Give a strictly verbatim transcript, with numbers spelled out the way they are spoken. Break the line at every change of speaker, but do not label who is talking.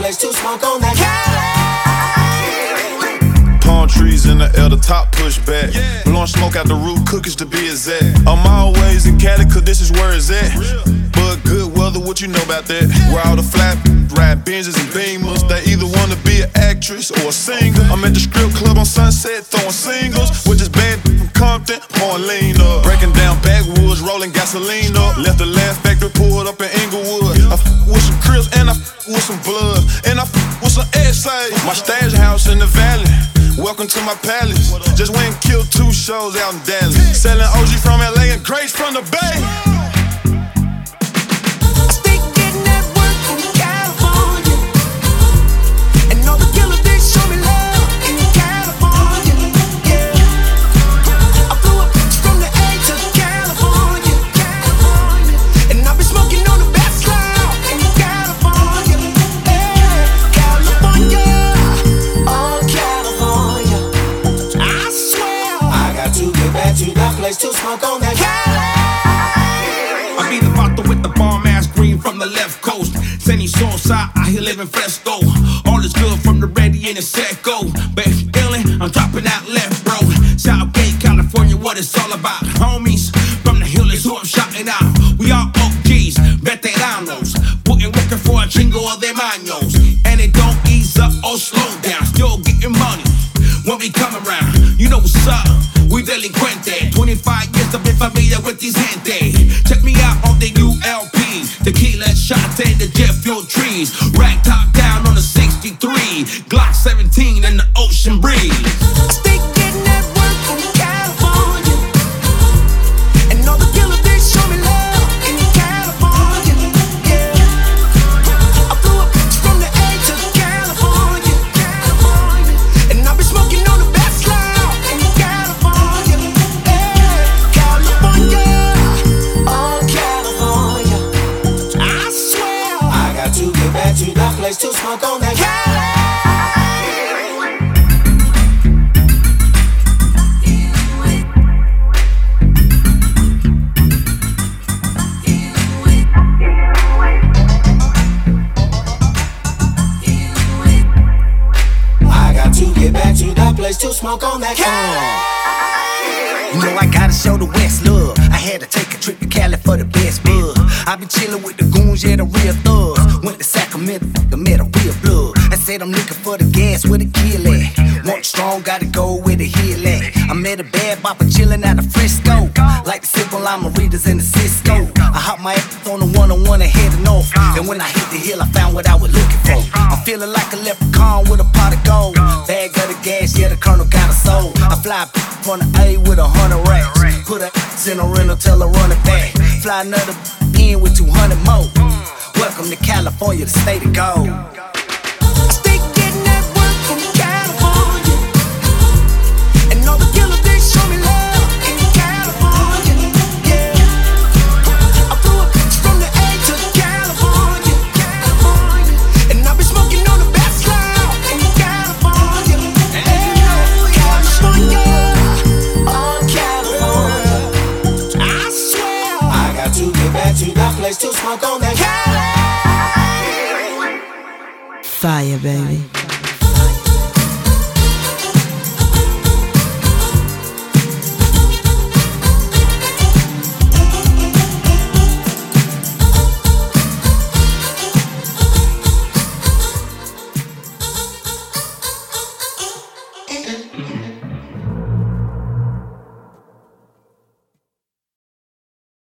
place to smoke on that Cali.
Palm trees in the air, the top push back. Blowing smoke out the roof, cookies to be exact. I'm always in Cali, cause this is where it's at. But good weather, what you know about that? Where all the flat ride Benzes and Beamers. They either wanna be an actress or a singer. I'm at the strip club on Sunset, throwing singles. With this bad from Compton, pouring lean up. Breaking down backwoods, rolling gasoline up. Left the last factory pulled up in Inglewood. I f with some Crips and I f with some Blood. And I f with some Essays. My stash house in the valley. Welcome to my palace. Just went and killed two shows out in Dallas. Selling O G from L A and Grace from the Bay.
To smoke on that Cali.
I be the bottle with the bomb ass green from the left coast. Sunny Soulside, out here living fresco. All is good from the ready and the set go. Baby illin', I'm dropping out left, bro. Southgate, California, what it's all about. Homies from the hill is who I'm shouting out. We all O Gs, veteranos, putting working for a chingo of their manos. And it don't ease up or slow down. Still getting money when we come around. You know what's up, we delinquente. Twenty-five years I've been familiar with these gente. Check me out on the U L P, tequila shots and the jet fuel trees. Rack top down on the sixty-three, Glock seventeen and the ocean breeze.
Stay getting that work in California, and all the killers they show me love in California. Yeah, I flew up from the A to California, California, and I've been smoking on the best loud in California. Yeah, California, oh California. I swear I got to get back to that place to smoke on that Cali. Get back to that place to smoke on that Cali.
You know I gotta show the West love. I had to take a trip to Cali for the best bud. I been chillin' with the goons, yeah, the real thugs. Went to Sacramento, met a real blood. I said I'm looking for the gas with a kill at. Want strong, gotta go with a heel at. I met a bad bopper chillin' out of Frisco. Like the simple Lima readers in the Cisco. I hop my ass on the one-on-one and headed north. And when I hit the hill, I found what I was looking for. I'm feeling like a leprechaun with a pot of gold. Bag of the gas, yeah, the colonel got a soul. I fly from the A with a hundred racks. Put her ass in a rental, tell her run it back. Fly another in with two hundred more. Welcome to California, the state of gold.
Stay getting that work from California, and all the killers they show me love in California. Yeah, I flew up from the A to California, California, and I've been smoking on the best loud in California. Yeah, California, oh California. I swear I got to get back to that place to smoke on that Cali.
Fire, baby.